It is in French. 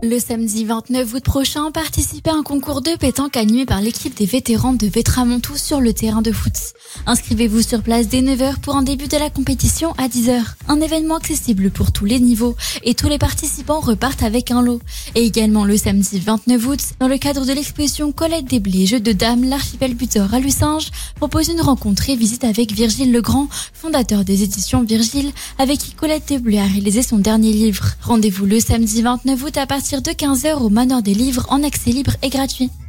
Le samedi 29 août prochain, participez à un concours de pétanque animé par l'équipe des vétérans de Vétramontou sur le terrain de foot. Inscrivez-vous sur place dès 9h pour un début de la compétition à 10h. Un événement accessible pour tous les niveaux et tous les participants repartent avec un lot. Et également le samedi 29 août, dans le cadre de l'exposition Colette des Blés, Jeux de dames, l'archipel buteur à Lucinge propose une rencontre et visite avec Virgile Legrand, fondateur des éditions Virgile, avec qui Colette des Blés a réalisé son dernier livre. Rendez-vous le samedi 29 août à partir de 15h au Manoir des Livres en accès libre et gratuit.